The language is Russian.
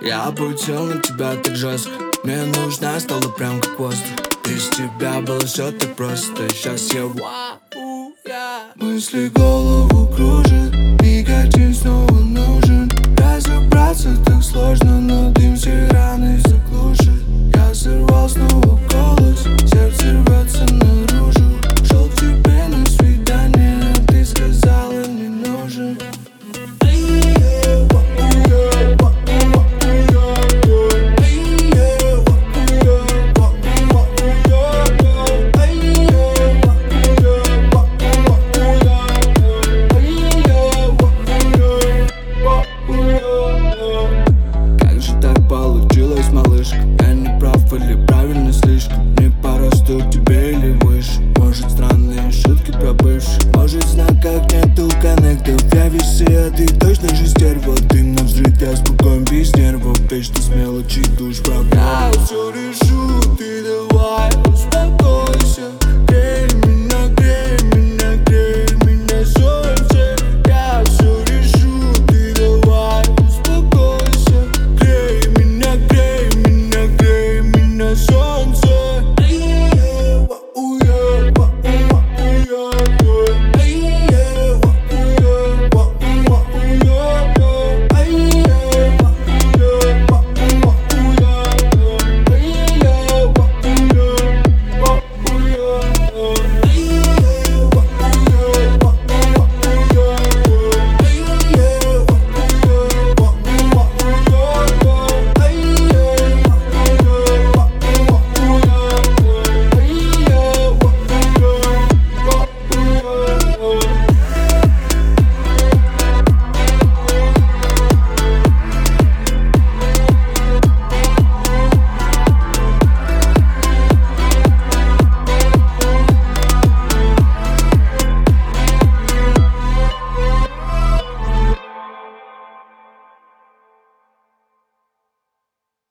Я обучил на тебя так жестко. Мне нужна стала прям как воздух. Без тебя было все так просто. Сейчас я вау, я. Мысли голову кружат, никотин снова нужен. Разобраться так сложно, но дым все раны